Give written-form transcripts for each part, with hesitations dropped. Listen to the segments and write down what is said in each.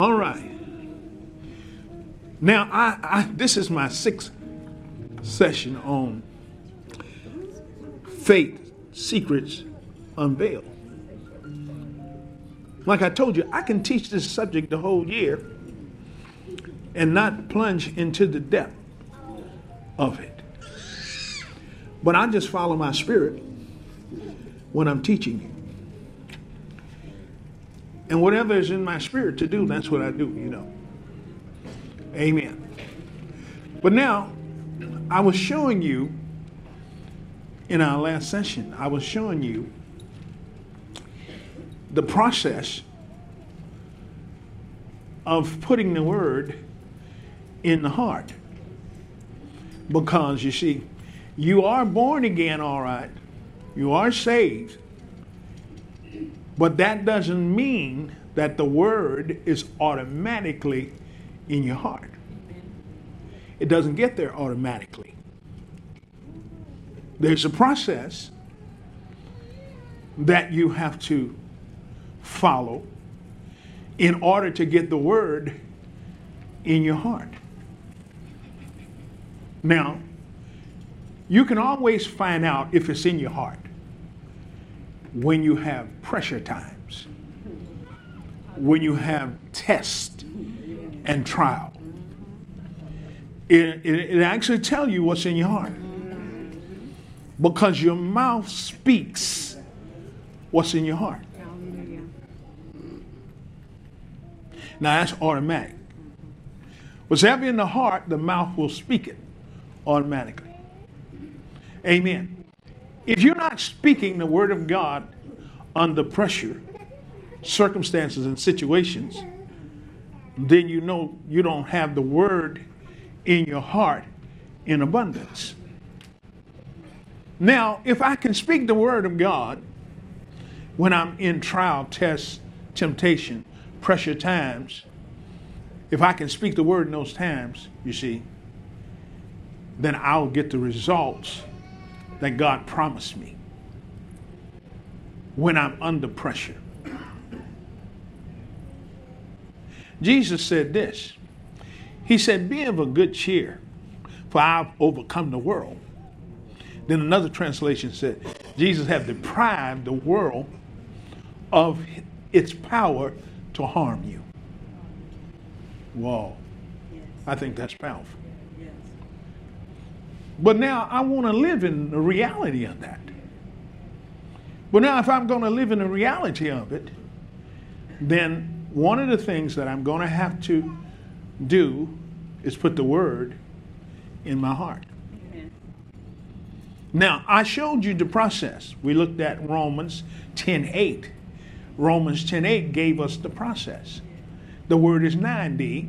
All right. Now, this is my sixth session on faith secrets unveiled. Like I told you, I can teach this subject the whole year and not plunge into the depth of it. But I just follow my spirit when I'm teaching you. And whatever is in my spirit to do, that's what I do, you know. Amen. But now, I was showing you in our last session, I was showing you the process of putting the word in the heart. Because you see, you are born again, all right. You are saved. But that doesn't mean that the word is automatically in your heart. It doesn't get there automatically. There's a process that you have to follow in order to get the word in your heart. Now, you can always find out if it's in your heart when you have pressure times, when you have test and trial. It actually tells you what's in your heart, because your mouth speaks what's in your heart. Now that's automatic. Whatever in the heart, the mouth will speak it automatically. Amen. If you're not speaking the word of God under pressure, circumstances and situations, then you know you don't have the word in your heart in abundance. Now, if I can speak the word of God when I'm in trial, test, temptation, pressure times, if I can speak the word in those times, you see, then I'll get the results that God promised me when I'm under pressure. Jesus said this. He said, "Be of a good cheer, for I've overcome the world." Then another translation said, Jesus have deprived the world of its power to harm you. Whoa. I think that's powerful. But now I want to live in the reality of that. But now if I'm going to live in the reality of it, then one of the things that I'm going to have to do is put the word in my heart. Amen. Now, I showed you the process. We looked at Romans 10:8. Romans 10:8 gave us the process. The word is 9D.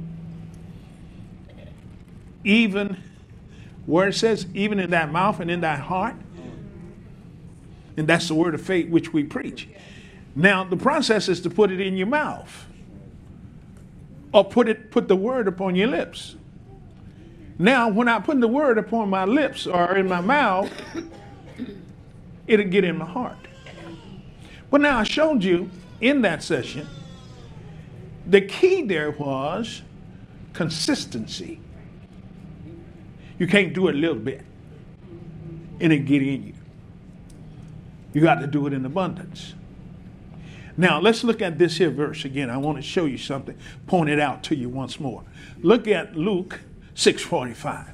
Even where it says, even in thy mouth and in thy heart. And that's the word of faith which we preach. Now, the process is to put it in your mouth. Or put the word upon your lips. Now, when I put the word upon my lips or in my mouth, it'll get in my heart. But now I showed you in that session, the key there was consistency. You can't do it a little bit and it get in you. You got to do it in abundance. Now, let's look at this here verse again. I want to show you something, point it out to you once more. Look at Luke 6:45.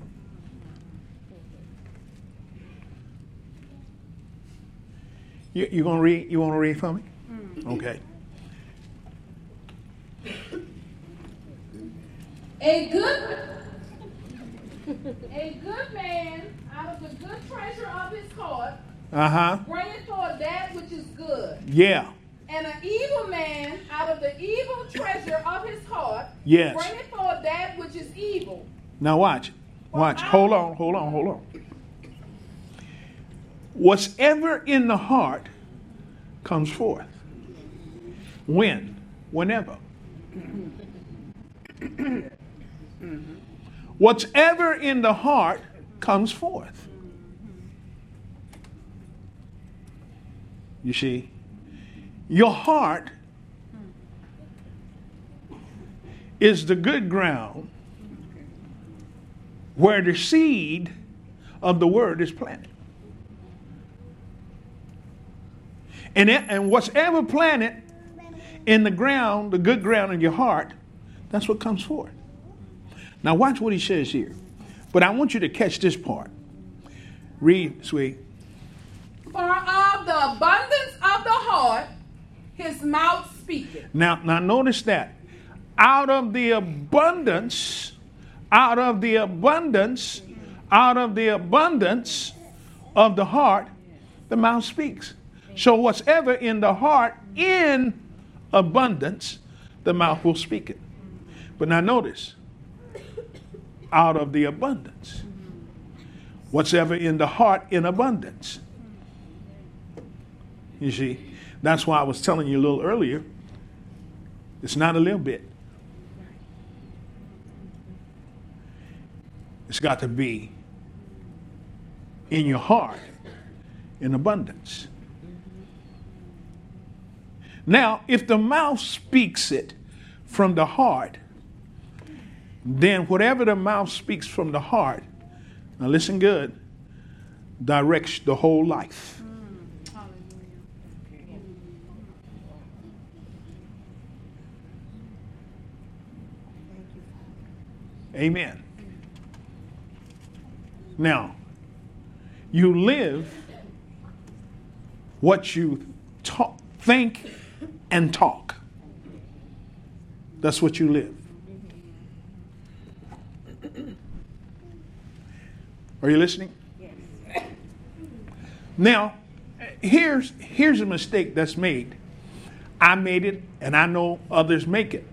You gonna read? You want to read for me? Okay. A good man out of the good treasure of his heart bringeth forth that which is good. Yeah. And an evil man out of the evil treasure of his heart bringeth forth that which is evil. Now watch. Watch. Hold on. Whatever in the heart comes forth. When? Whenever. Whatever in the heart comes forth. You see, your heart is the good ground where the seed of the word is planted. And what's ever planted in the ground, the good ground in your heart, that's what comes forth. Now watch what he says here. But I want you to catch this part. Read, sweet. For of the abundance of the heart, his mouth speaketh. Now notice that. Out of the abundance of the heart, the mouth speaks. So whatsoever in the heart in abundance, the mouth will speak it. But now notice, out of the abundance. Whatsoever in the heart in abundance. You see, that's why I was telling you a little earlier, it's not a little bit. It's got to be in your heart in abundance. Now, if the mouth speaks it from the heart, then whatever the mouth speaks from the heart, now listen good, directs the whole life. Amen. Now, you live what you think and talk. That's what you live. Are you listening? Yes. Now, here's a mistake that's made. I made it, and I know others make it.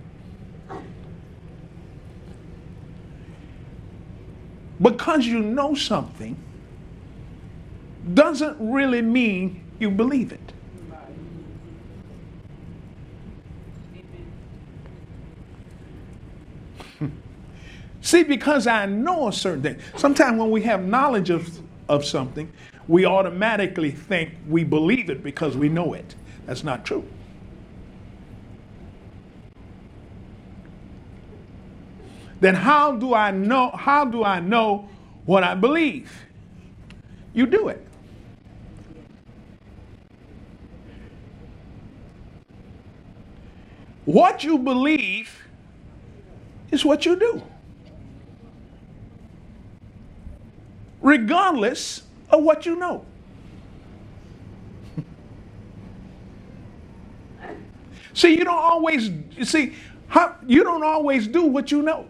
Because you know something doesn't really mean you believe it. See, because I know a certain thing. Sometimes when we have knowledge of something, we automatically think we believe it because we know it. That's not true. Then how do I know what I believe? You do it. What you believe is what you do. Regardless of what you know. See, you don't always do what you know.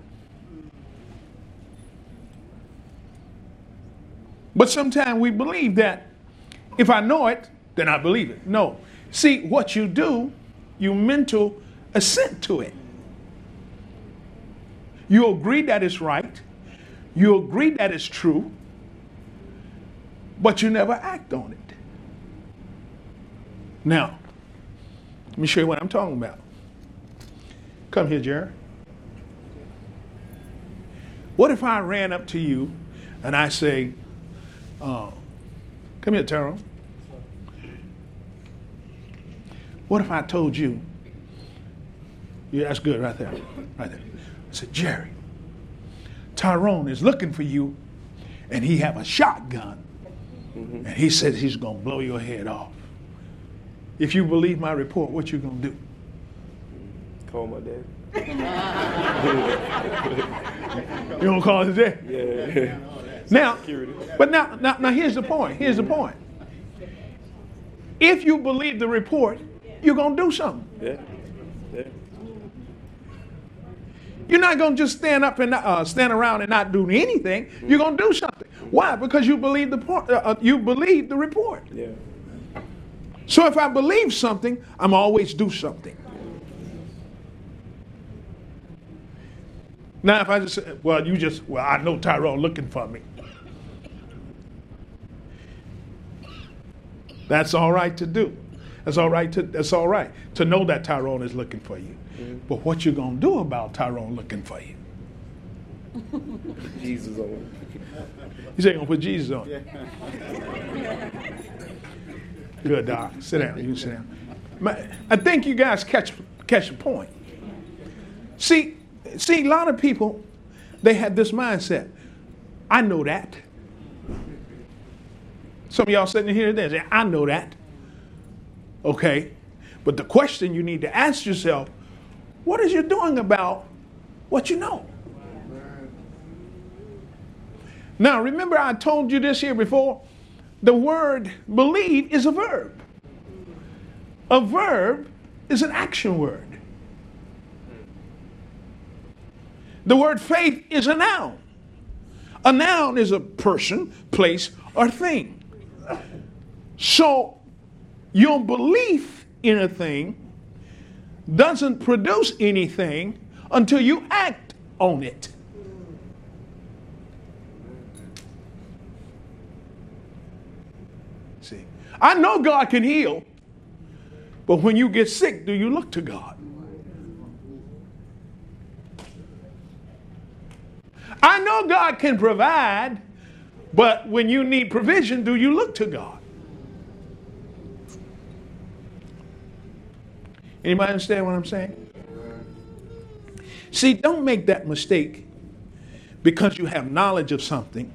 But sometimes we believe that if I know it, then I believe it. No. See, what you do, you mental assent to it. You agree that it's right. You agree that it's true. But you never act on it. Now, let me show you what I'm talking about. Come here, Jerry. What if I ran up to you and I say, come here, Tyrone. What if I told you, yeah, that's good right there, right there. I said, Jerry, Tyrone is looking for you and he have a shotgun. And he said he's going to blow your head off. If you believe my report, what you going to do? Call my dad. You going to call his dad? Yeah. Now, but now here's the point. Here's the point. If you believe the report, you're going to do something. Yeah. You're not going to just stand around and not do anything. You're going to do something. Why? Because you believe the report. Yeah. So if I believe something, I'm always do something. Now, if I just say, I know Tyrone looking for me. That's all right to do. That's all right to know that Tyrone is looking for you. Mm-hmm. But what you gonna do about Tyrone looking for you? Jesus on it. You say you're gonna put Jesus on it. Good, Doc. Sit down. You can sit down. I think you guys catch the point. See, See, a lot of people, they had this mindset. I know that. Some of y'all sitting here today say, I know that. Okay. But the question you need to ask yourself, what is you doing about what you know? Now, remember I told you this here before. The word believe is a verb. A verb is an action word. The word faith is a noun. A noun is a person, place, or thing. So your belief in a thing doesn't produce anything until you act on it. See, I know God can heal, but when you get sick, do you look to God? I know God can provide, but when you need provision, do you look to God? Anybody understand what I'm saying? See, don't make that mistake because you have knowledge of something,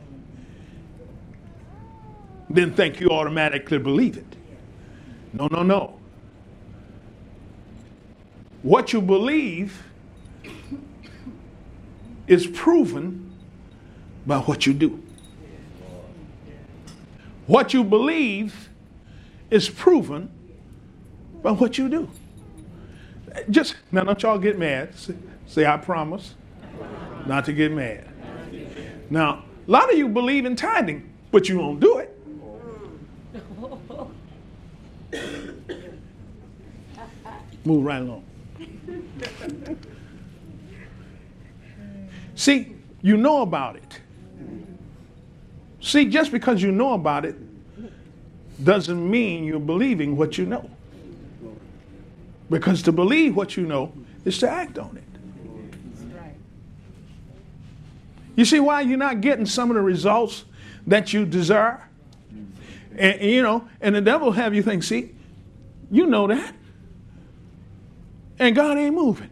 then think you automatically believe it. No, no, no. What you believe is proven by what you do. What you believe is proven by what you do. Just, now don't y'all get mad. Say, I promise not to get mad. Now, a lot of you believe in tithing, but you won't do it. Move right along. See, you know about it. See, just because you know about it doesn't mean you're believing what you know. Because to believe what you know is to act on it. You see why you're not getting some of the results that you desire? And you know, and the devil will have you think, see, you know that. And God ain't moving.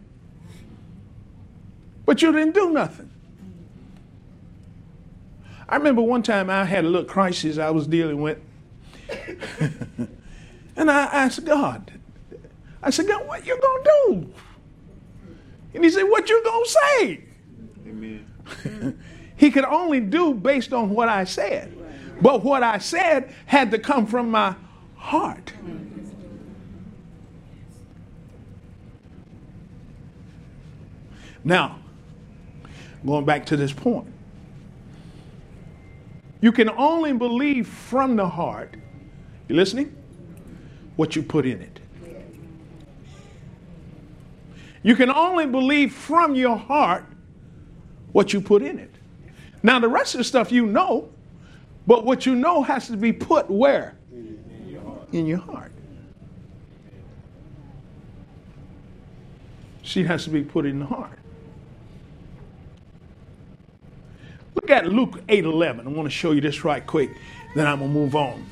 But you didn't do nothing. I remember one time I had a little crisis I was dealing with. And I asked God, I said, God, what you gonna do? And he said, what you gonna say? Amen. He could only do based on what I said. But what I said had to come from my heart. Now, going back to this point. You can only believe from the heart, you listening? What you put in it. You can only believe from your heart what you put in it. Now the rest of the stuff you know, but what you know has to be put where? In your heart. She has to be put in the heart. Look at Luke 8:11. I want to show you this right quick, then I'm going to move on.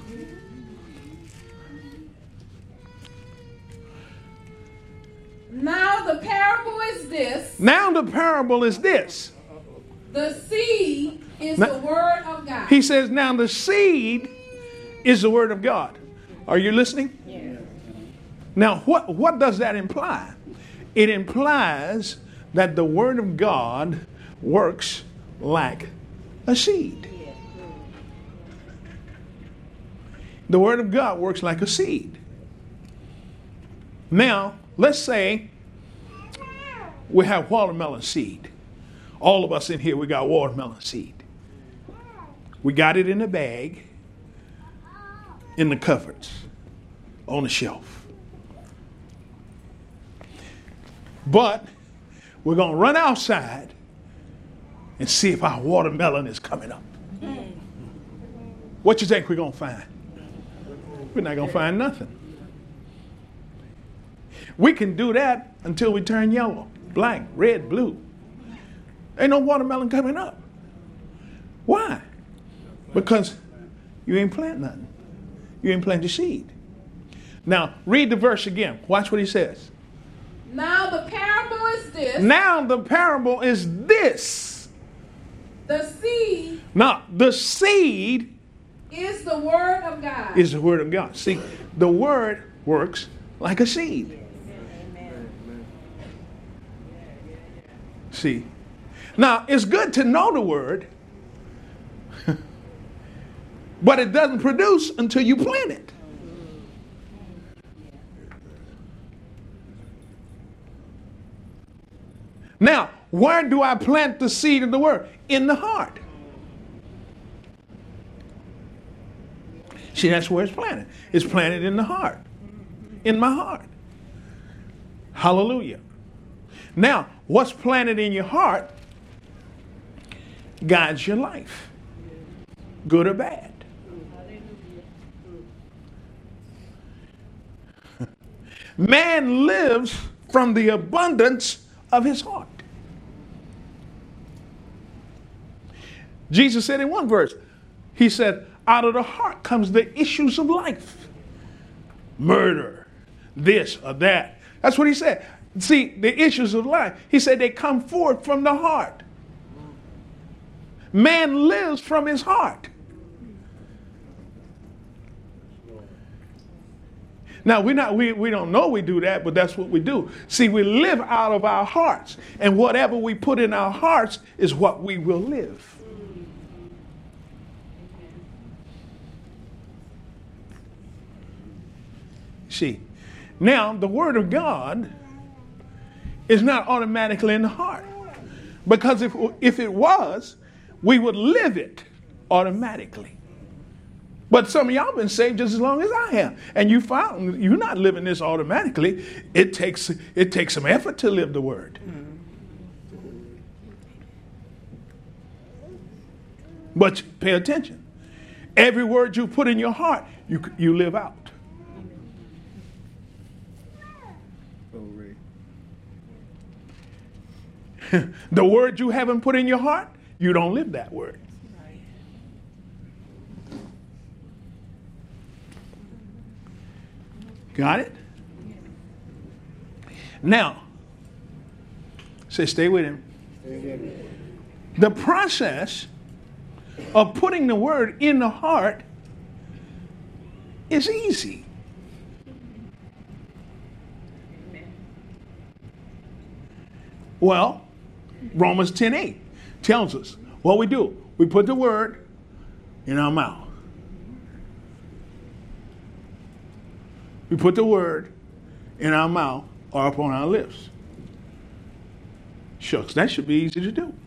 Now the parable is this. Now the parable is this. The seed is the word of God. He says, now the seed is the word of God. Are you listening? Yes. Now, what does that imply? It implies that the word of God works like a seed. The word of God works like a seed. Now, let's say we have watermelon seed. All of us in here, we got watermelon seed. We got it in a bag, in the cupboards, on the shelf. But we're going to run outside and see if our watermelon is coming up. What you think we're going to find? We're not going to find nothing. We can do that until we turn yellow, black, red, blue. Ain't no watermelon coming up. Why? Because you ain't plant nothing. You ain't plant your seed. Now, read the verse again. Watch what he says. Now the parable is this. Now the parable is this. The seed. Now the seed is the word of God. Is the word of God. See, the word works like a seed. See, now it's good to know the word, but it doesn't produce until you plant it. Now, where do I plant the seed of the word? In the heart. See, that's where it's planted. It's planted in the heart. In my heart. Hallelujah. Now, what's planted in your heart guides your life, good or bad. Man lives from the abundance of his heart. Jesus said in one verse, he said, out of the heart comes the issues of life. Murder, this or that. That's what he said. See, the issues of life, he said they come forth from the heart. Man lives from his heart. Now, we don't know we do that, but that's what we do. See, we live out of our hearts. And whatever we put in our hearts is what we will live. See, now the word of God is not automatically in the heart. Because if it was, we would live it automatically. But some of y'all been saved just as long as I have. And you found you're not living this automatically. It takes some effort to live the word. But pay attention. Every word you put in your heart, you live out. The word you haven't put in your heart, you don't live that word. Got it? Now, stay with him. The process of putting the word in the heart is easy. Well, Romans 10:8 tells us what we do. We put the word in our mouth. We put the word in our mouth or upon our lips. Shucks, that should be easy to do.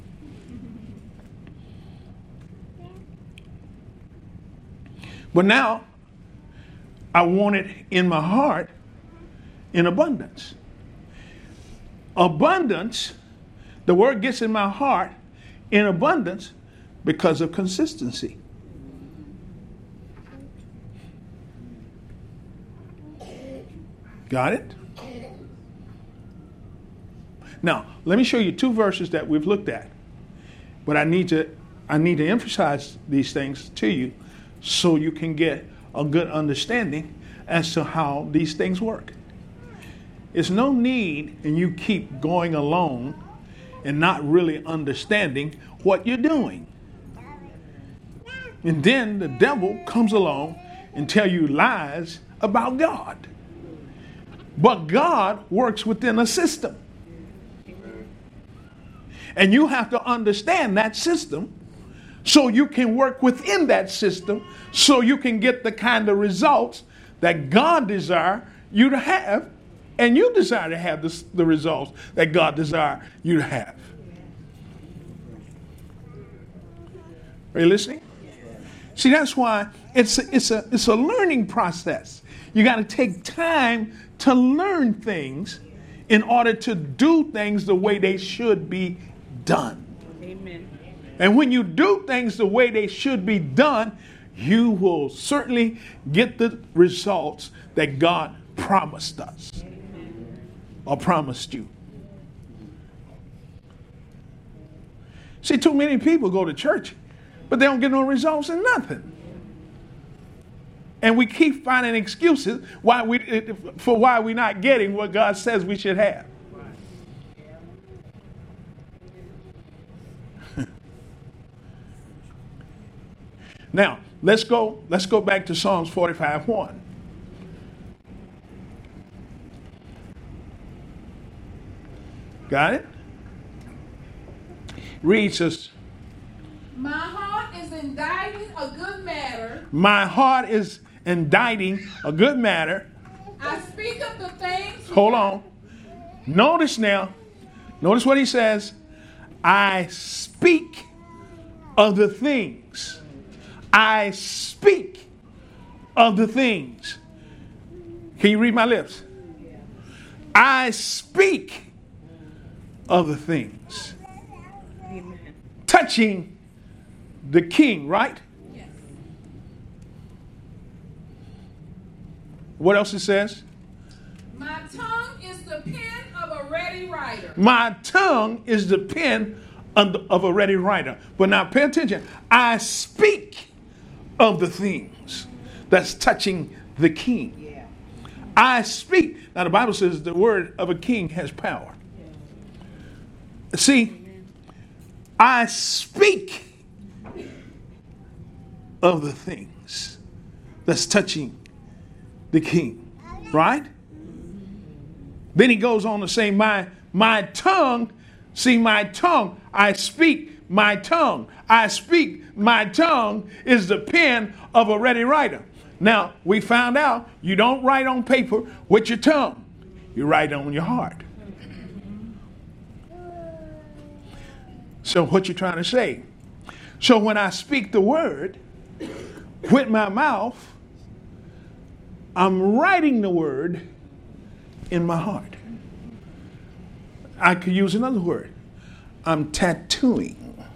But now, I want it in my heart in abundance. Abundance, the word gets in my heart in abundance because of consistency. Got it? Now, let me show you two verses that we've looked at. But I need to emphasize these things to you so you can get a good understanding as to how these things work. It's no need and you keep going along and not really understanding what you're doing. And then the devil comes along and tell you lies about God. But God works within a system. And you have to understand that system so you can work within that system so you can get the kind of results that God desires you to have, and you desire to have the results that God desires you to have. Are you listening? See, that's why it's a learning process. You got to take time to learn things in order to do things the way they should be done. Amen. And when you do things the way they should be done, you will certainly get the results that God promised us. Amen. Or promised you. See, too many people go to church, but they don't get no results in nothing. And we keep finding excuses for why we're not getting what God says we should have. Now, let's go back to Psalms 45:1. Got it? Read, sister. My heart is inditing a good matter. My heart is inditing a good matter. I speak of the things. Hold on. Notice now. Notice what he says. I speak of the things. I speak of the things. Can you read my lips? I speak of the things. Amen. Touching the king, right? Yes. What else it says? My tongue is the pen of a ready writer. My tongue is the pen of a ready writer. But now pay attention. I speak of the things that's touching the king. Yeah. I speak. Now the Bible says the word of a king has power. See, I speak of the things that's touching the king, right? Then he goes on to say, my tongue, see my tongue, I speak my tongue. I speak my tongue is the pen of a ready writer. Now, we found out you don't write on paper with your tongue. You write on your heart. So what you trying to say? So when I speak the word with my mouth, I'm writing the word in my heart. I could use another word. I'm tattooing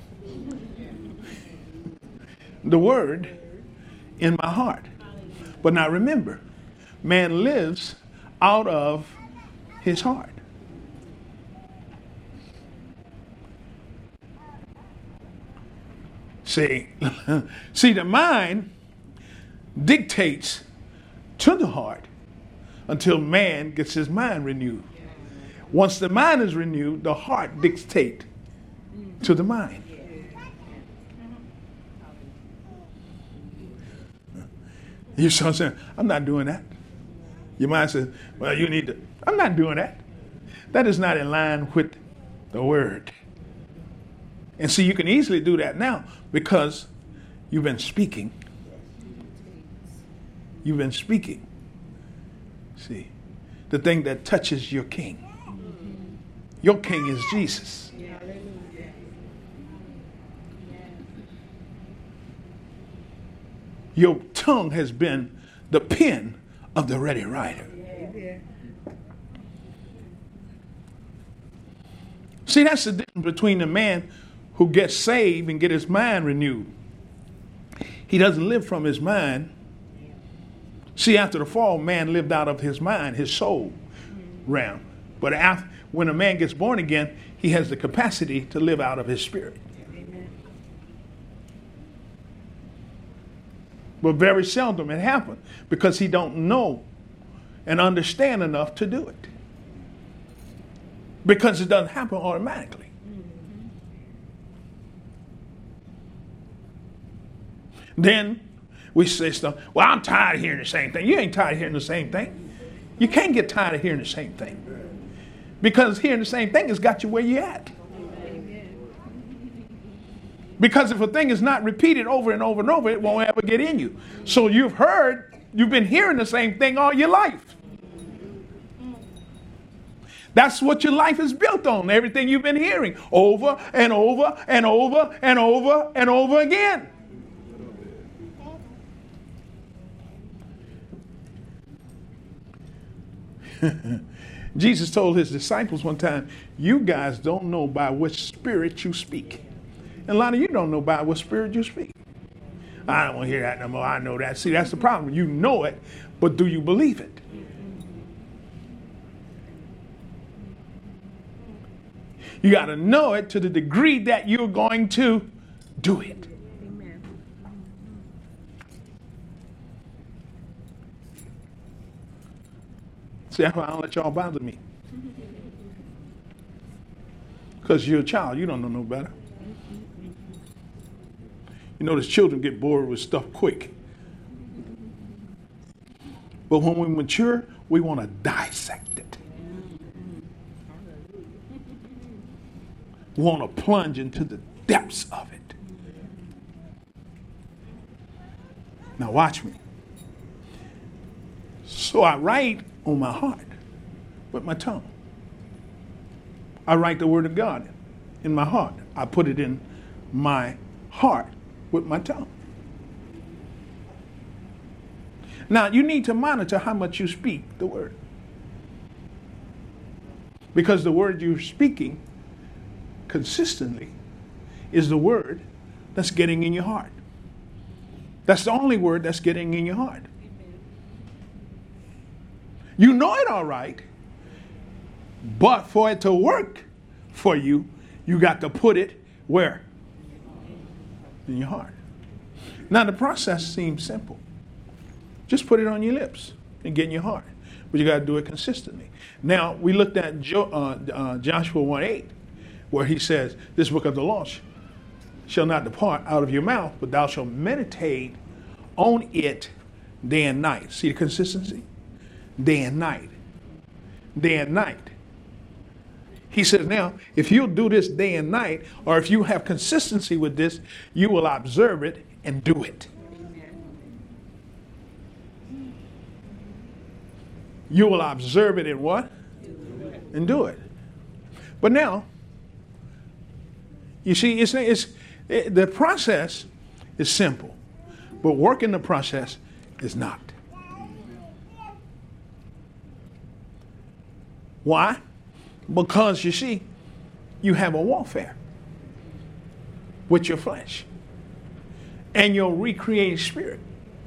the word in my heart. But now remember, man lives out of his heart. See, the mind dictates to the heart until man gets his mind renewed. Once the mind is renewed, the heart dictates to the mind. You start saying, I'm not doing that. Your mind says, well, you need to. I'm not doing that. That is not in line with the word. And see, you can easily do that now because you've been speaking. You've been speaking. See, the thing that touches your king. Your king is Jesus. Your tongue has been the pen of the ready writer. See, that's the difference between the man who gets saved and get his mind renewed. He doesn't live from his mind. See, after the fall, man lived out of his mind, his soul realm. But when a man gets born again, he has the capacity to live out of his spirit. Amen. But very seldom it happens because he don't know and understand enough to do it. Because it doesn't happen automatically. Then we say stuff, well, I'm tired of hearing the same thing. You ain't tired of hearing the same thing. You can't get tired of hearing the same thing. Because hearing the same thing has got you where you're at. Because if a thing is not repeated over and over and over, it won't ever get in you. So you've been hearing the same thing all your life. That's what your life is built on. Everything you've been hearing over and over and over and over and over again. Jesus told his disciples one time, you guys don't know by which spirit you speak. And a lot of you don't know by what spirit you speak. I don't want to hear that no more. I know that. See, that's the problem. You know it, but do you believe it? You got to know it to the degree that you're going to do it. Amen. See, that's why I don't let y'all bother me. Because you're a child. You don't know no better. You You notice children get bored with stuff quick. But when we mature, we want to dissect it. We want to plunge into the depths of it. Now watch me. So I write on my heart with my tongue. I write the word of God in my heart. I put it in my heart with my tongue. Now, you need to monitor how much you speak the word. Because the word you're speaking consistently is the word that's getting in your heart. That's the only word that's getting in your heart. You know it all right, but for it to work for you, you got to put it where? In your heart. Now, the process seems simple. Just put it on your lips and get in your heart. But you got to do it consistently. Now, we looked at Joshua 1:8, where he says, this book of the law shall not depart out of your mouth, but thou shalt meditate on it day and night. See the consistency? Day and night. Day and night. He says, now, if you'll do this day and night, or if you have consistency with this, you will observe it and do it. You will observe it and what? And do it. But now, you see, the process is simple, but working the process is not. Why? Because you see, you have a warfare with your flesh and your recreated spirit.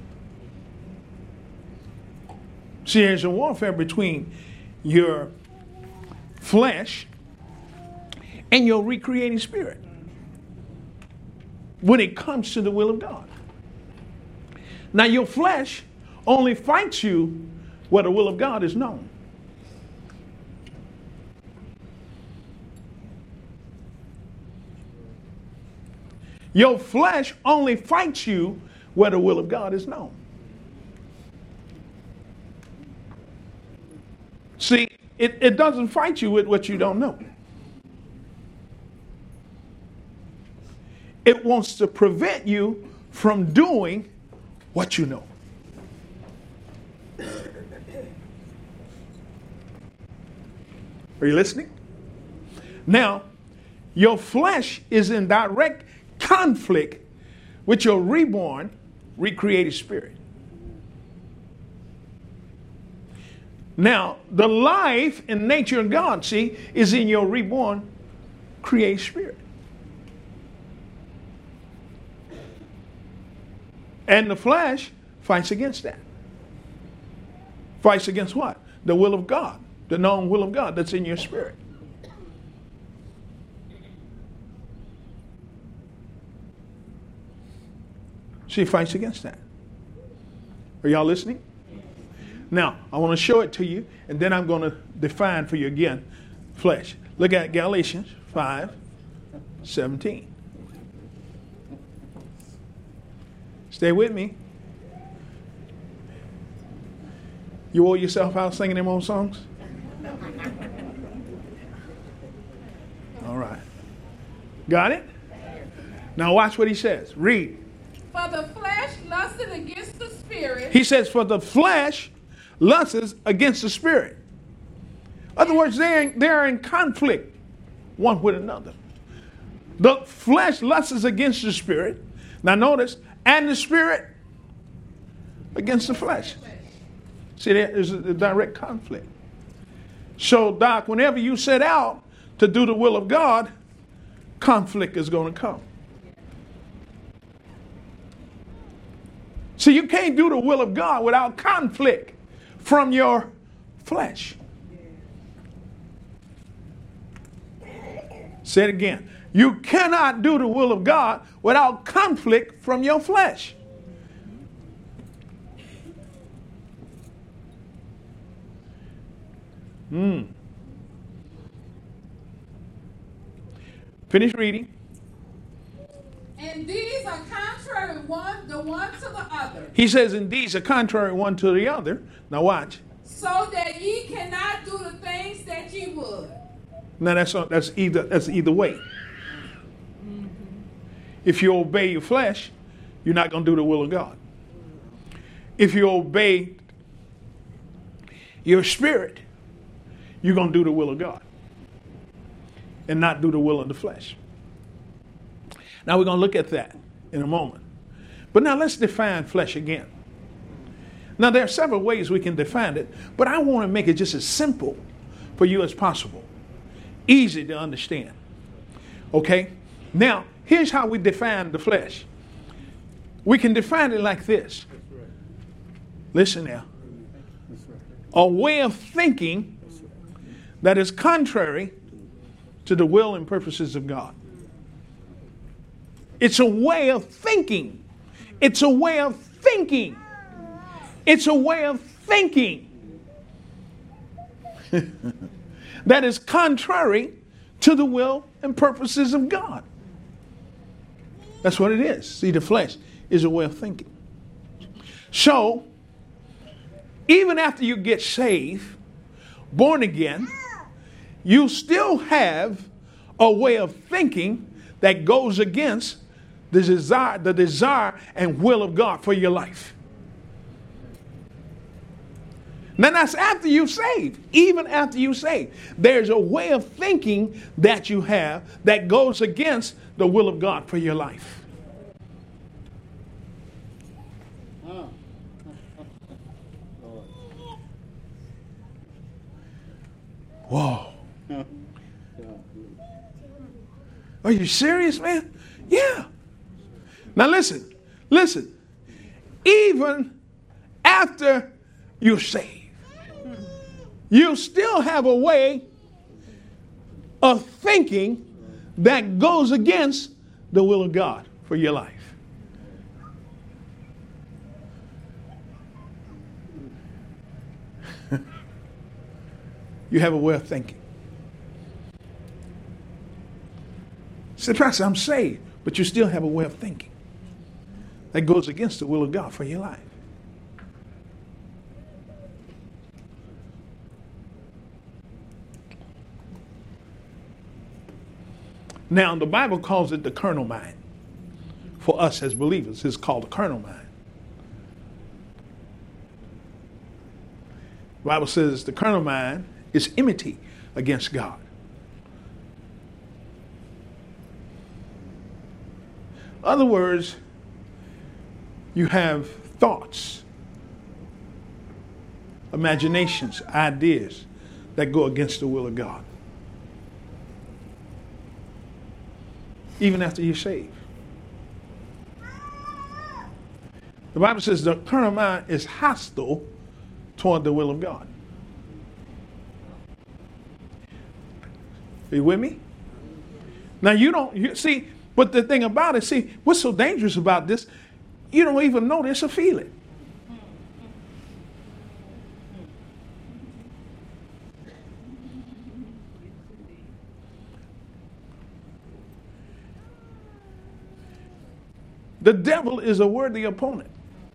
See, there's a warfare between your flesh and your recreating spirit when it comes to the will of God. Now, your flesh only fights you where the will of God is known. Your flesh only fights you where the will of God is known. See, it doesn't fight you with what you don't know. It wants to prevent you from doing what you know. Are you listening? Now, your flesh is in direct conflict with your reborn, recreated spirit. Now, the life and nature of God, see, is in your reborn, created spirit. And the flesh fights against that. Fights against what? The will of God, the known will of God that's in your spirit. She fights against that. Are y'all listening? Now, I want to show it to you, and then I'm going to define for you again flesh. Look at Galatians 5:17. Stay with me. You wore yourself out singing them old songs? All right. Got it? Now watch what he says. Read. For the flesh lusted against the spirit. He says, for the flesh lusts against the spirit. In other words, they're in conflict one with another. The flesh lusts against the spirit. Now notice, and the spirit against the flesh. See, there is a direct conflict. So, Doc, whenever you set out to do the will of God, conflict is going to come. See, you can't do the will of God without conflict from your flesh. Say it again. You cannot do the will of God without conflict from your flesh. Finish reading. And and these are contrary one to the other. He says, and these are contrary one to the other. Now watch. So that ye cannot do the things that ye would. Now that's either way. Mm-hmm. If you obey your flesh, you're not going to do the will of God. If you obey your spirit, you're going to do the will of God and not do the will of the flesh. Now we're going to look at that in a moment. But now let's define flesh again. Now there are several ways we can define it, but I want to make it just as simple for you as possible. Easy to understand. Okay? Now, here's how we define the flesh. We can define it like this. Listen now. A way of thinking that is contrary to the will and purposes of God. It's a way of thinking. It's a way of thinking. It's a way of thinking that is contrary to the will and purposes of God. That's what it is. See, the flesh is a way of thinking. So, even after you get saved, born again, you still have a way of thinking that goes against the desire and will of God for your life. Now that's after you saved. Even after you saved, there's a way of thinking that you have that goes against the will of God for your life. Whoa. Are you serious, man? Yeah. Now listen. Even after you're saved, you still have a way of thinking that goes against the will of God for your life. You have a way of thinking. Say, Pastor, I'm saved, but you still have a way of thinking that goes against the will of God for your life. Now, the Bible calls it the carnal mind. For us as believers, it's called the carnal mind. The Bible says the carnal mind is enmity against God. In other words, you have thoughts, imaginations, ideas that go against the will of God. Even after you're saved. The Bible says the carnal mind is hostile toward the will of God. Are you with me? Now you see, but the thing about it, see, what's so dangerous about this, you don't even know it's a feeling. The devil is a worthy opponent.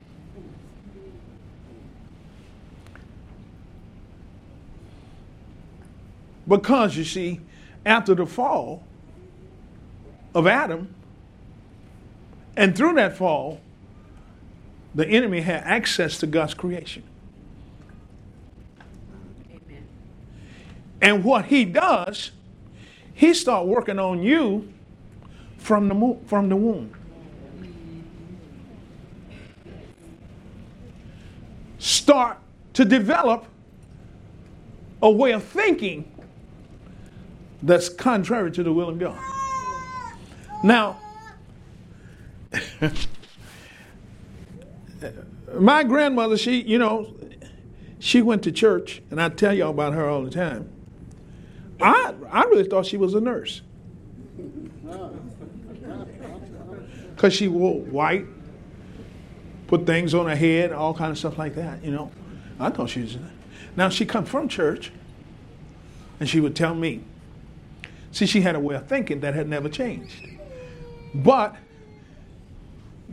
Because, you see, after the fall of Adam, and through that fall, the enemy had access to God's creation. Amen. And what he does, he starts working on you from the womb. Start to develop a way of thinking that's contrary to the will of God. Now, my grandmother, she went to church, and I tell y'all about her all the time. I really thought she was a nurse. Because she wore white, put things on her head, all kind of stuff like that, I thought she was. Now, she come from church, and she would tell me. See, she had a way of thinking that had never changed. But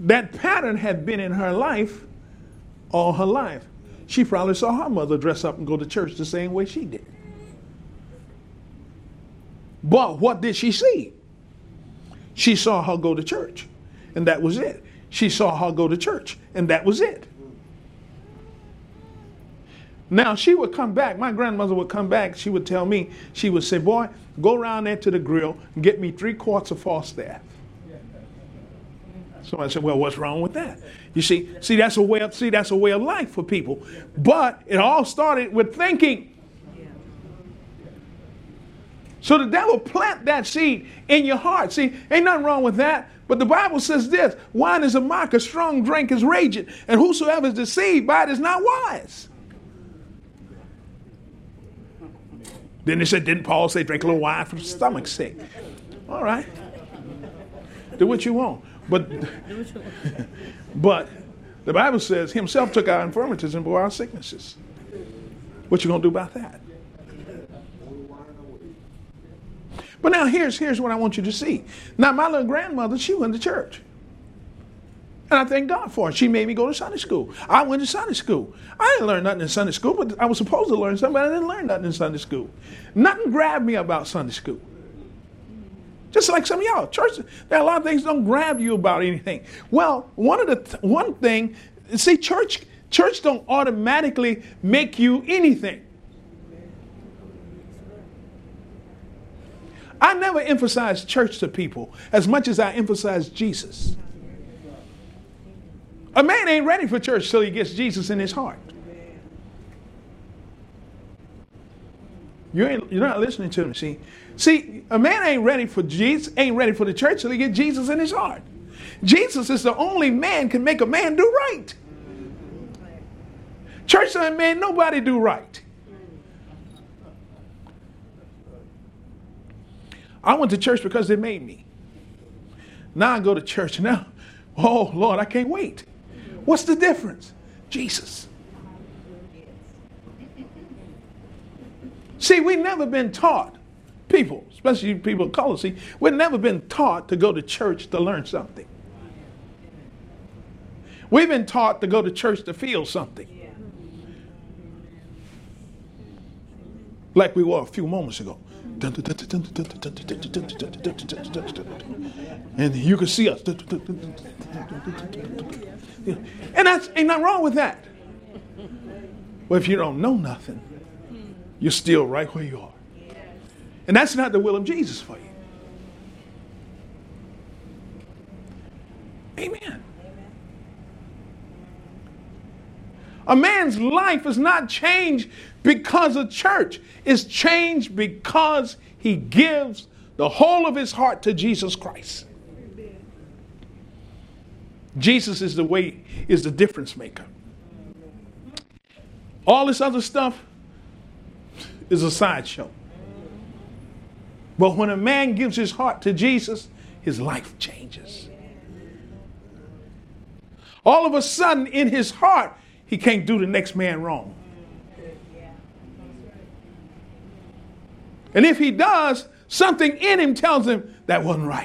that pattern had been in her life all her life. She probably saw her mother dress up and go to church the same way she did. But what did she see? She saw her go to church, and that was it. She saw her go to church, and that was it. Now, she would come back. My grandmother would come back. She would tell me, she would say, boy, go around there to the grill and get me 3 quarts of Falstaff. So I said, well, what's wrong with that? You see, that's a way of life for people. But it all started with thinking. So the devil plant that seed in your heart. See, ain't nothing wrong with that. But the Bible says this, wine is a mocker, strong drink is raging, and whosoever is deceived by it is not wise. Then they said, didn't Paul say drink a little wine for the stomach's sake? All right. Do what you want. But the Bible says himself took our infirmities and bore our sicknesses. What you going to do about that? But now here's what I want you to see. Now my little grandmother, she went to church. And I thank God for it. She made me go to Sunday school. I went to Sunday school. I didn't learn nothing in Sunday school, but I was supposed to learn something, but I didn't learn nothing in Sunday school. Nothing grabbed me about Sunday school. Just like some of y'all. Church, there are a lot of things that don't grab you about anything. Well, one thing, see, church don't automatically make you anything. I never emphasize church to people as much as I emphasize Jesus. A man ain't ready for church till he gets Jesus in his heart. You're not listening to me. See, a man ain't ready for Jesus, ain't ready for the church till he gets Jesus in his heart. Jesus is the only man can make a man do right. Church ain't made nobody do right. I went to church because they made me. Now I go to church now. Oh, Lord, I can't wait. What's the difference? Jesus. See, we've never been taught, people, especially people of color, see, we've never been taught to go to church to learn something. We've been taught to go to church to feel something. Like we were a few moments ago. And you can see us. And ain't nothing wrong with that. But if you don't know nothing, you're still right where you are. And that's not the will of Jesus for you. Amen. A man's life is not changed because of church. It's changed because he gives the whole of his heart to Jesus Christ. Jesus is the difference maker. All this other stuff is a sideshow. But when a man gives his heart to Jesus, his life changes. All of a sudden, in his heart, he can't do the next man wrong. And if he does, something in him tells him that wasn't right.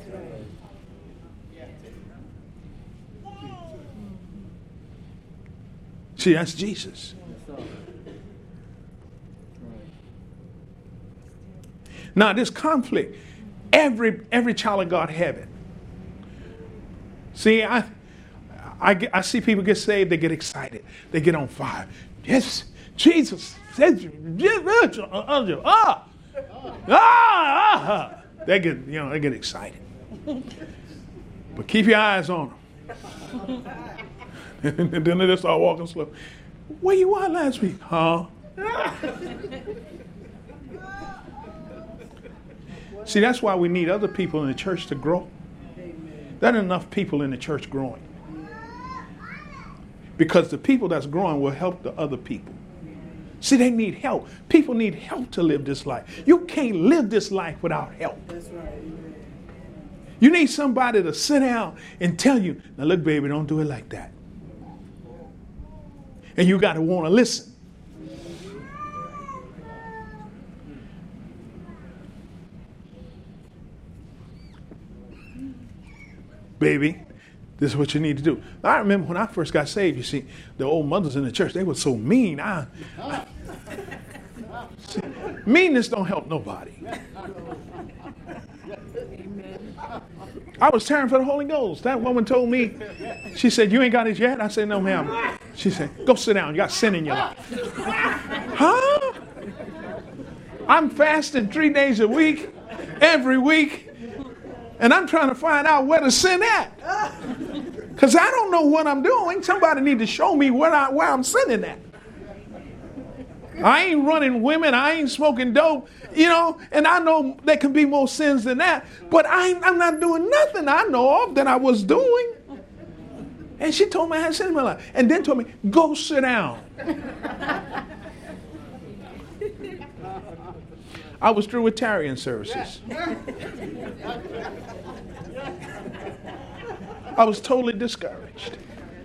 See, that's Jesus. Now, this conflict, every child of God have it. See, I see people get saved, they get excited, they get on fire. Yes, Jesus. They get excited. But keep your eyes on them. And then they just start walking slow. Where you were last week? Huh? See, that's why we need other people in the church to grow. There aren't enough people in the church growing. Because the people that's growing will help the other people. See, they need help. People need help to live this life. You can't live this life without help. That's right. You need somebody to sit down and tell you, now look, baby, don't do it like that. And you got to want to listen. Baby, This is what you need to do. I remember when I first got saved, you see, the old mothers in the church, they were so mean. See, meanness don't help nobody. I was tearing for the Holy Ghost. That woman told me, she said, you ain't got it yet? I said, no, ma'am. She said, go sit down. You got sin in your life. Huh? I'm fasting 3 days a week, every week, and I'm trying to find out where to sin at. Because I don't know what I'm doing. Somebody need to show me where I'm sinning at. I ain't running women. I ain't smoking dope, and I know there can be more sins than that. But I'm not doing nothing I know of that I was doing. And she told me I had sin in my life. And then told me, go sit down. I was through with tarrying services. I was totally discouraged.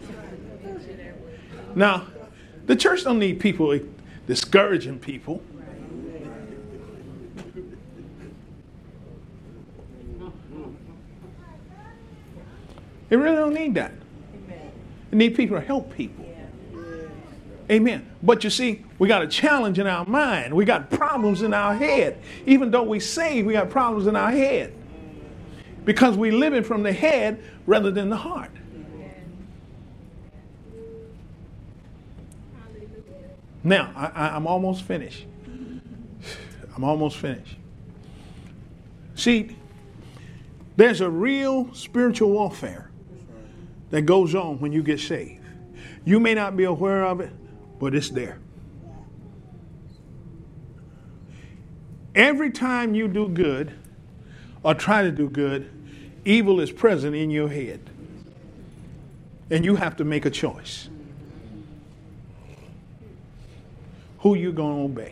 Now, the church don't need people discouraging people. It really don't need that. It need people to help people. Amen. But you see, we got a challenge in our mind. We got problems in our head. Even though we say we got problems in our head. Because we living from the head rather than the heart. Now, I'm almost finished. I'm almost finished. See, there's a real spiritual warfare that goes on when you get saved. You may not be aware of it, but it's there. Every time you do good or try to do good, evil is present in your head. And you have to make a choice. Who you going to obey?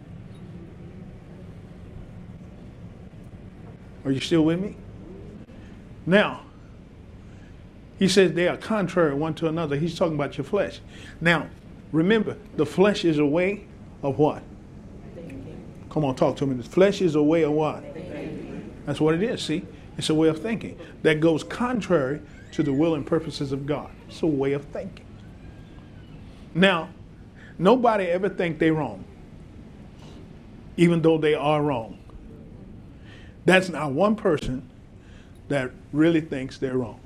Are you still with me? Now, he says they are contrary one to another. He's talking about your flesh. Now, remember, the flesh is a way of what? Thinking. Come on, talk to me. The flesh is a way of what? Thinking. That's what it is, see? It's a way of thinking that goes contrary to the will and purposes of God. It's a way of thinking. Now, nobody ever think they're wrong, even though they are wrong. That's not one person that really thinks they're wrong.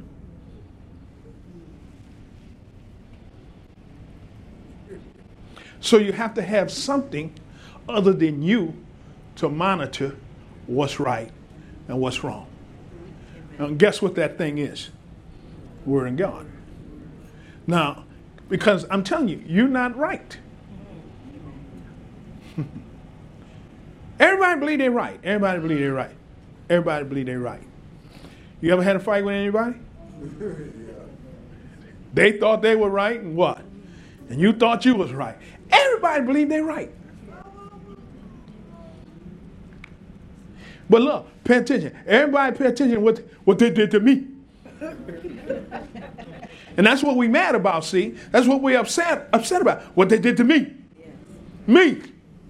So you have to have something other than you to monitor what's right and what's wrong. And guess what that thing is? Word of God. Now, because I'm telling you, you're not right. Everybody believe they're right. Everybody believe they're right. Everybody believe they're right. You ever had a fight with anybody? They thought they were right and what? And you thought you was right. Everybody believe they're right. But look, pay attention. Everybody pay attention to what they did to me. And that's what we mad about, see? That's what we upset about. What they did to me. Yes. Me.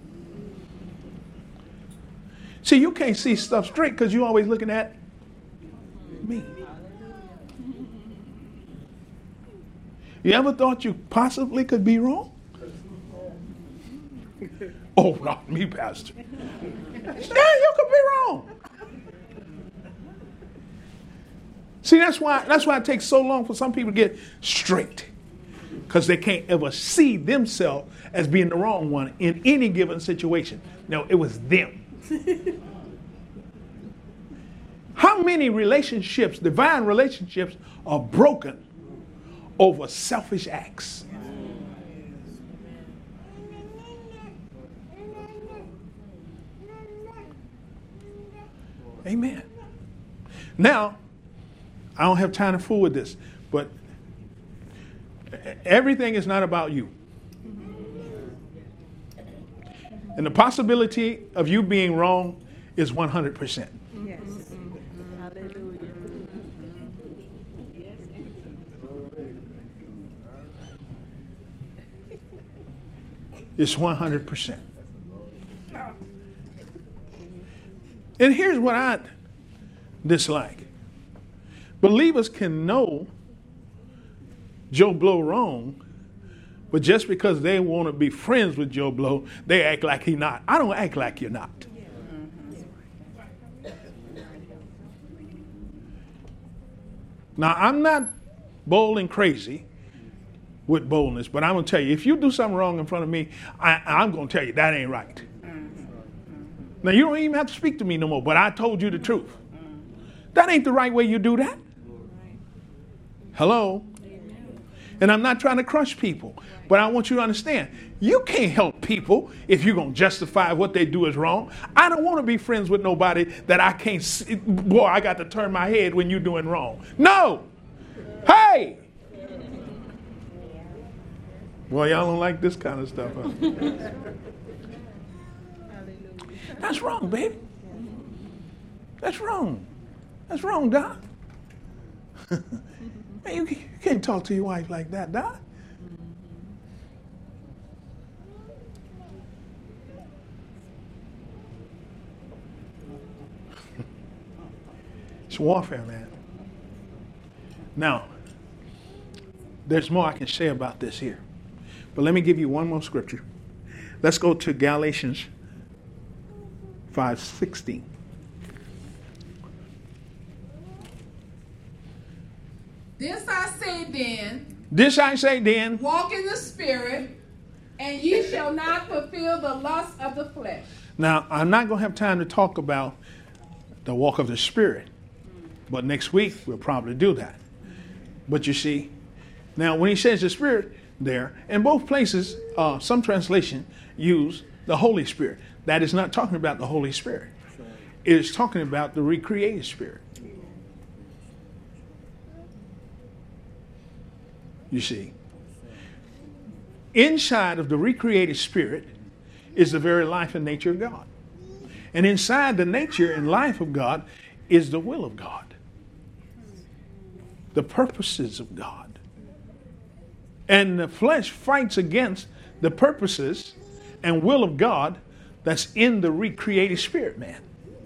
See, you can't see stuff straight because you're always looking at me. You ever thought you possibly could be wrong? Oh, not me, Pastor. Yeah, you could be wrong. See, that's why it takes so long for some people to get straight. Because they can't ever see themselves as being the wrong one in any given situation. No, it was them. How many relationships, divine relationships, are broken over selfish acts? Amen. Now, I don't have time to fool with this, but everything is not about you. And the possibility of you being wrong is 100%. Yes. Hallelujah. It's 100%. And here's what I dislike. Believers can know Joe Blow wrong, but just because they want to be friends with Joe Blow, they act like he's not. I don't act like you're not. Now, I'm not bold and crazy with boldness, but I'm going to tell you, if you do something wrong in front of me, I'm going to tell you that ain't right. Now, you don't even have to speak to me no more, but I told you the truth. That ain't the right way you do that. Hello? And I'm not trying to crush people, but I want you to understand, you can't help people if you're going to justify what they do is wrong. I don't want to be friends with nobody that I can't see. Boy, I got to turn my head when you're doing wrong. No. Hey. Boy, y'all don't like this kind of stuff, huh? That's wrong, baby. That's wrong. That's wrong, Doc. Man, you can't talk to your wife like that, Doc. It's warfare, man. Now, there's more I can say about this here. But let me give you one more scripture. Let's go to Galatians 5:16. This I say then, walk in the Spirit, and ye shall not fulfill the lust of the flesh. Now, I'm not going to have time to talk about the walk of the Spirit, but next week we'll probably do that. But you see, now when he says the Spirit there, in both places, some translation use the Holy Spirit. That is not talking about the Holy Spirit. It is talking about the recreated Spirit. You see, inside of the recreated Spirit is the very life and nature of God. And inside the nature and life of God is the will of God, the purposes of God. And the flesh fights against the purposes and will of God that's in the recreated Spirit, man.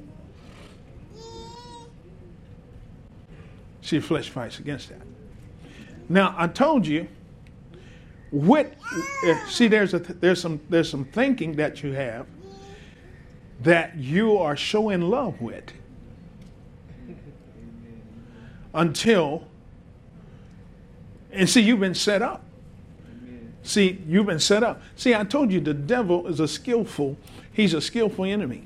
See, the flesh fights against that. Now, I told you, there's some thinking that you have that you are so in love with until, and see, you've been set up. See, you've been set up. See, I told you the devil is he's a skillful enemy.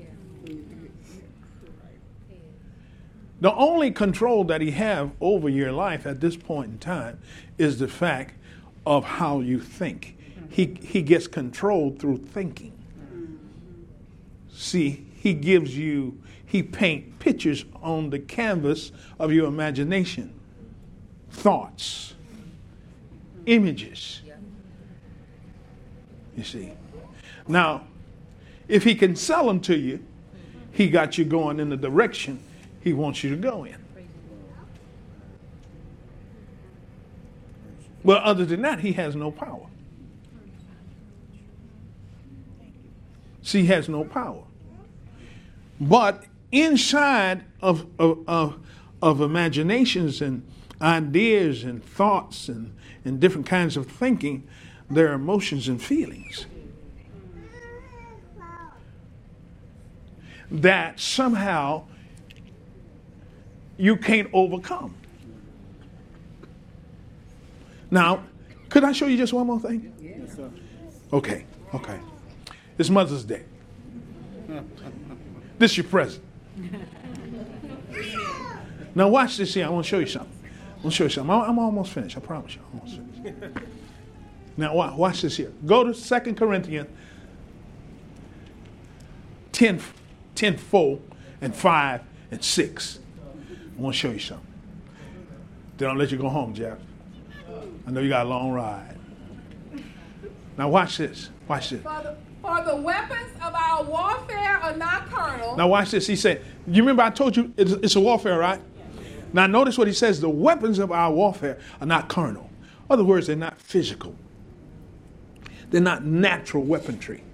The only control that he have over your life at this point in time is the fact of how you think. He gets controlled through thinking. See, he paint pictures on the canvas of your imagination. Thoughts, images. You see. Now, if he can sell them to you, he got you going in the direction he wants you to go in. But other than that, he has no power. See, he has no power. But inside of imaginations and ideas and thoughts and different kinds of thinking, there are emotions and feelings that somehow you can't overcome. Now, could I show you just one more thing? Yes, sir. Okay. It's Mother's Day. This is your present. Now watch this here. I want to show you something. I'm almost finished. I promise you. I'm almost finished. Now watch this here. Go to 2 Corinthians 10:4 and 5 and 6. I want to show you something. Then I'll let you go home, Jeff. I know you got a long ride. Now watch this. Watch this. For the weapons of our warfare are not carnal. Now watch this. He said, you remember I told you it's a warfare, right? Now notice what he says. The weapons of our warfare are not carnal. In other words, they're not physical. They're not natural weaponry.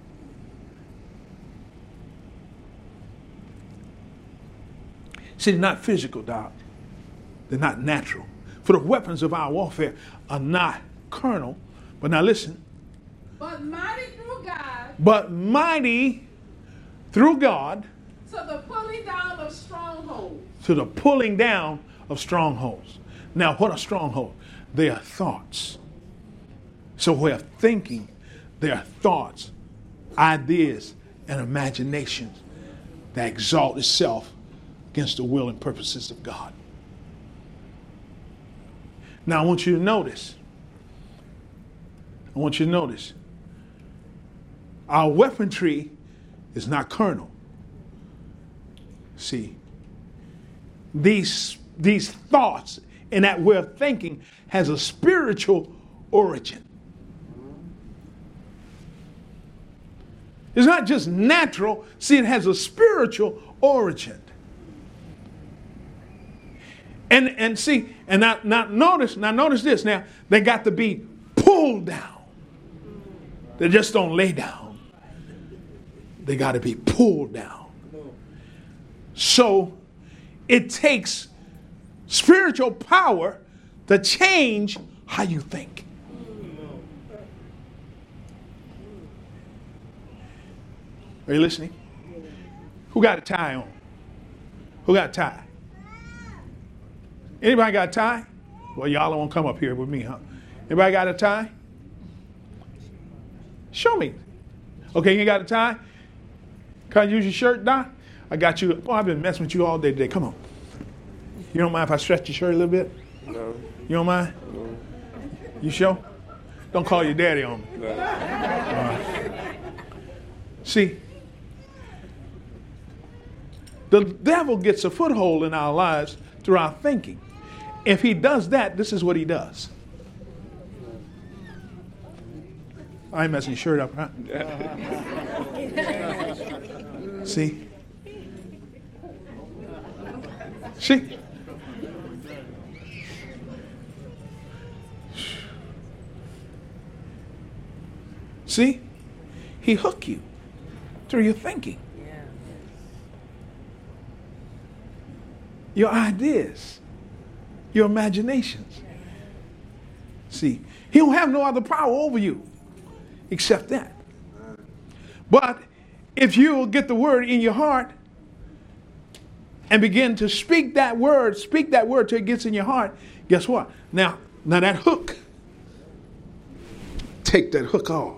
See, they're not physical, Doc. They're not natural. For the weapons of our warfare are not carnal. But now listen. But mighty through God. But mighty through God. To the pulling down of strongholds. To the pulling down of strongholds. Now, what are strongholds? They are thoughts. So we're thinking. They are thoughts, ideas, and imaginations that exalt itself against the will and purposes of God. Now, I want you to notice. Our weaponry is not carnal. See, these thoughts and that way of thinking has a spiritual origin. It's not just natural. See, it has a spiritual origin. And see, and now notice this. Now, they got to be pulled down. They just don't lay down. They got to be pulled down. So it takes spiritual power to change how you think. Are you listening? Who got a tie on? Who got a tie? Anybody got a tie? Well, y'all don't want to come up here with me, huh? Anybody got a tie? Show me. Okay, you got a tie? Can I use your shirt, Don? I got you. Boy, I've been messing with you all day today. Come on. You don't mind if I stretch your shirt a little bit? No. You don't mind? No. You sure? Don't call your daddy on me. No. See, the devil gets a foothold in our lives through our thinking. If he does that, this is what he does. I ain't messing your shirt up, huh? See? See? See? He hook you through your thinking. Your ideas. Your imaginations. See? He don't have no other power over you except that. But if you get the word in your heart and begin to speak that word till it gets in your heart, guess what? Now that hook, take that hook off.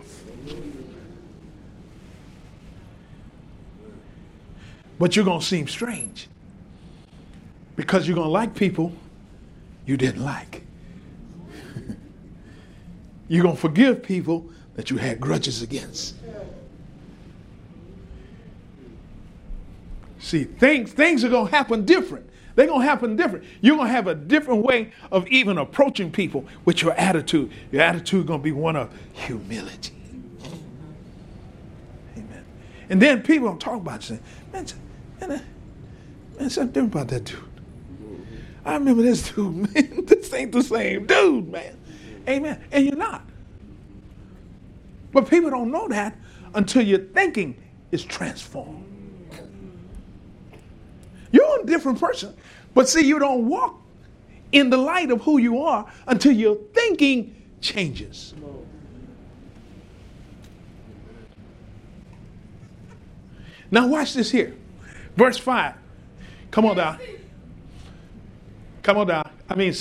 But you're going to seem strange because you're going to like people you didn't like. You're going to forgive people that you had grudges against. See, things are going to happen different. They're going to happen different. You're going to have a different way of even approaching people with your attitude. Your attitude is going to be one of humility. Amen. And then people don't talk about you saying, man, something different about that dude. I remember this dude, man. This ain't the same dude, man. Amen. And you're not. But people don't know that until your thinking is transformed. You're a different person. But see, you don't walk in the light of who you are until your thinking changes. Now watch this here. Verse 5. Come on down. Come on down.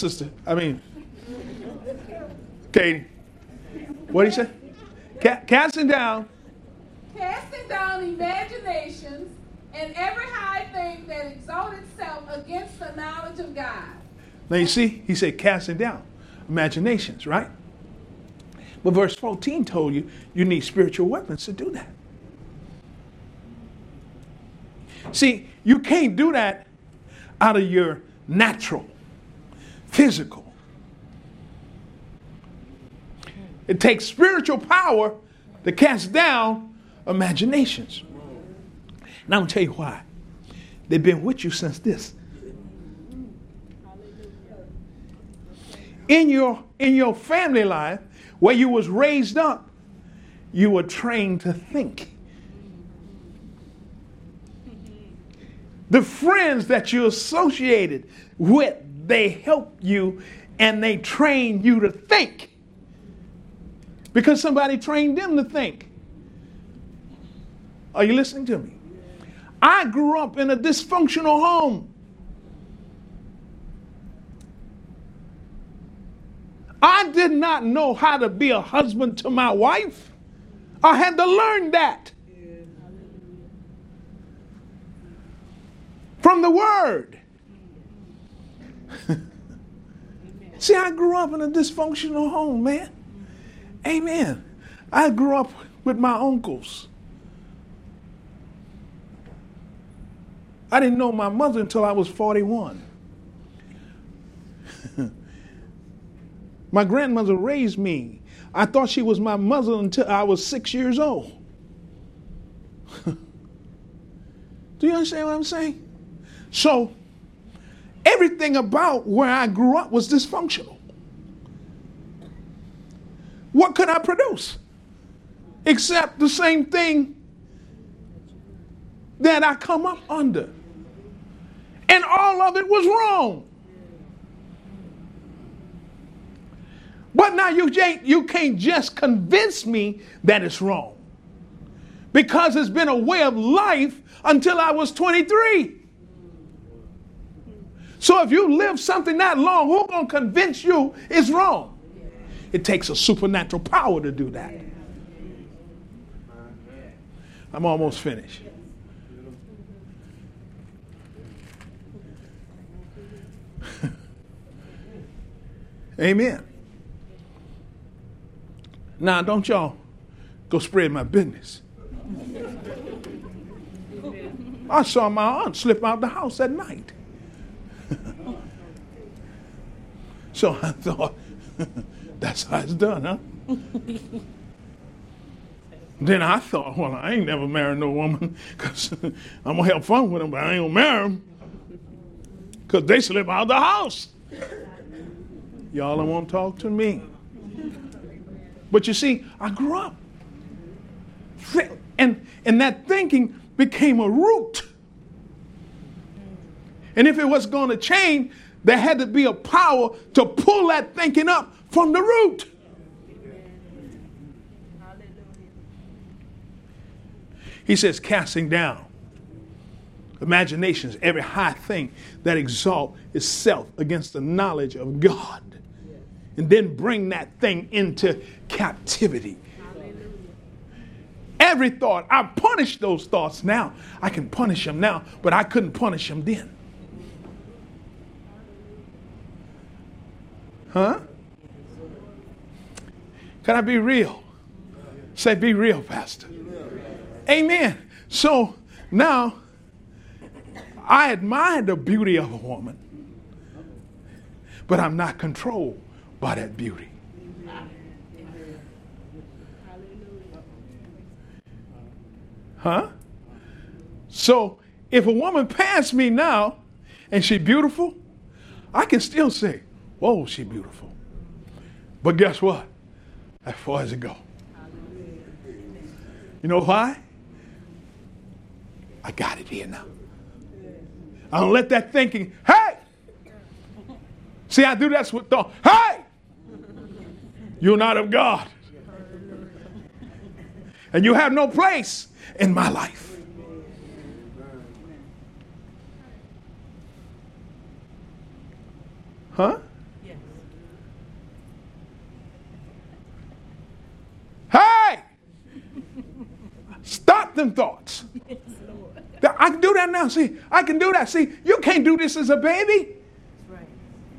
Katie. What did he say? Casting down imaginations and every high thing that exalts itself against the knowledge of God. Now you see, he said casting down imaginations, right? But verse 14 told you need spiritual weapons to do that. See, you can't do that out of your natural, physical. It takes spiritual power to cast down imaginations. And I'm going to tell you why. They've been with you since this. In your family life, where you was raised up, you were trained to think. The friends that you associated with they help you and they train you to think. Because somebody trained them to think. Are you listening to me? I grew up in a dysfunctional home. I did not know how to be a husband to my wife. I had to learn that from the Word. See, I grew up in a dysfunctional home, man. Amen. I grew up with my uncles. I didn't know my mother until I was 41. My grandmother raised me. I thought she was my mother until I was 6 years old. Do you understand what I'm saying? So, everything about where I grew up was dysfunctional. What could I produce? Except the same thing that I come up under. And all of it was wrong. But now you can't just convince me that it's wrong. Because it's been a way of life until I was 23. So if you live something that long, who's going to convince you it's wrong? It takes a supernatural power to do that. I'm almost finished. Amen. Now, don't y'all go spread my business. I saw my aunt slip out the house at night. So I thought, that's how it's done, huh? Then I thought, well, I ain't never married no woman because I'm going to have fun with them, but I ain't going to marry them because they slip out the house. Y'all don't want to talk to me. But you see, I grew up. And that thinking became a root. And if it was going to change, there had to be a power to pull that thinking up from the root. He says, casting down imaginations, every high thing that exalts itself against the knowledge of God. And then bring that thing into captivity. Every thought, I punish those thoughts now. I can punish them now, but I couldn't punish them then. Huh? Can I be real? Say, be real, Pastor. Amen. So now, I admire the beauty of a woman, but I'm not controlled by that beauty. Huh? So if a woman passed me now and she's beautiful, I can still say, whoa, she's beautiful. But guess what? As far as it goes. You know why? I got it here now. I don't let that thinking, hey! See, I do that with thought. Hey! You're not of God. And you have no place in my life. Huh? Yes. Hey! Stop them thoughts. Yes, Lord. I can do that now. See, I can do that. See, you can't do this as a baby. That's right.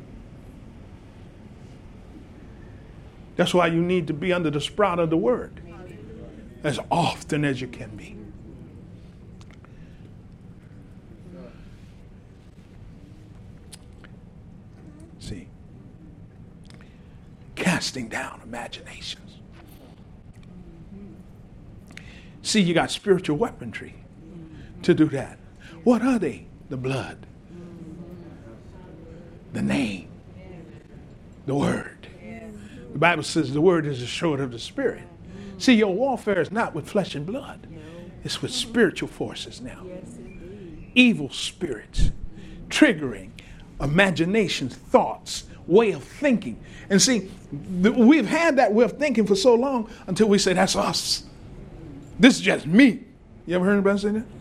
That's why you need to be under the sprout of the word as often as you can be. See, casting down imaginations. See, you got spiritual weaponry to do that. What are they? The blood, the name, the word. The Bible says the word is the sword of the Spirit. See, your warfare is not with flesh and blood. It's with spiritual forces now. Evil spirits triggering imaginations, thoughts, way of thinking. And see, we've had that way of thinking for so long until we say, that's us. This is just me. You ever heard anybody say that?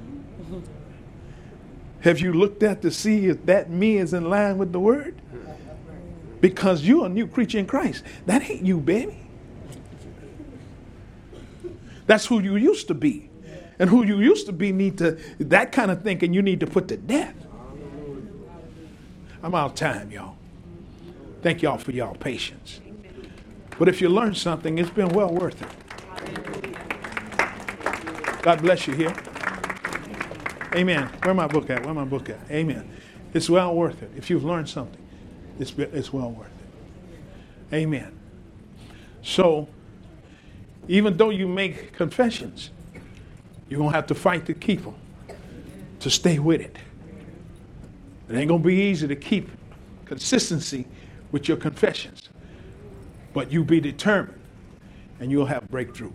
Have you looked at to see if that me is in line with the word? Because you're a new creature in Christ. That ain't you, baby. That's who you used to be. And who you used to be that kind of thinking you need to put to death. I'm out of time, y'all. Thank y'all for y'all patience. But if you learned something, it's been well worth it. God bless you here. Amen. Where my book at? Amen. It's well worth it. If you've learned something, it's well worth it. Amen. So, even though you make confessions, you're going to have to fight to keep them, to stay with it. It ain't going to be easy to keep consistency with your confessions, but you be determined and you'll have breakthrough.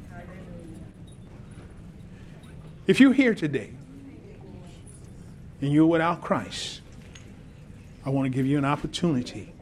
If you're here today and you're without Christ, I want to give you an opportunity